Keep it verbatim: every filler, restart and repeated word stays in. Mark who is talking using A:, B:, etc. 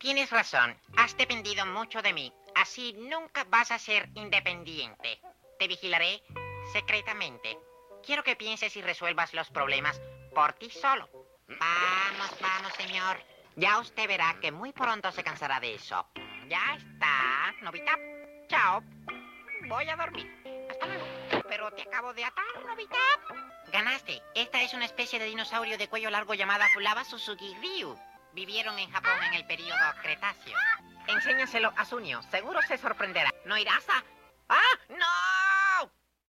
A: Tienes razón. Has dependido mucho de mí. Así nunca vas a ser independiente. Te vigilaré secretamente. Quiero que pienses y resuelvas los problemas por ti solo. Vamos, vamos, señor. Ya usted verá que muy pronto se cansará de eso. Ya está, Novita. Chao. Voy a dormir. Hasta luego. Pero te acabo de atar, Novita. Ganaste. Esta es una especie de dinosaurio de cuello largo llamada Fulaba Suzuki Ryu. Vivieron en Japón en el período Cretáceo. Enséñaselo a Sunio. Seguro se sorprenderá. ¿No irás a...? ¡Ah! ¡No!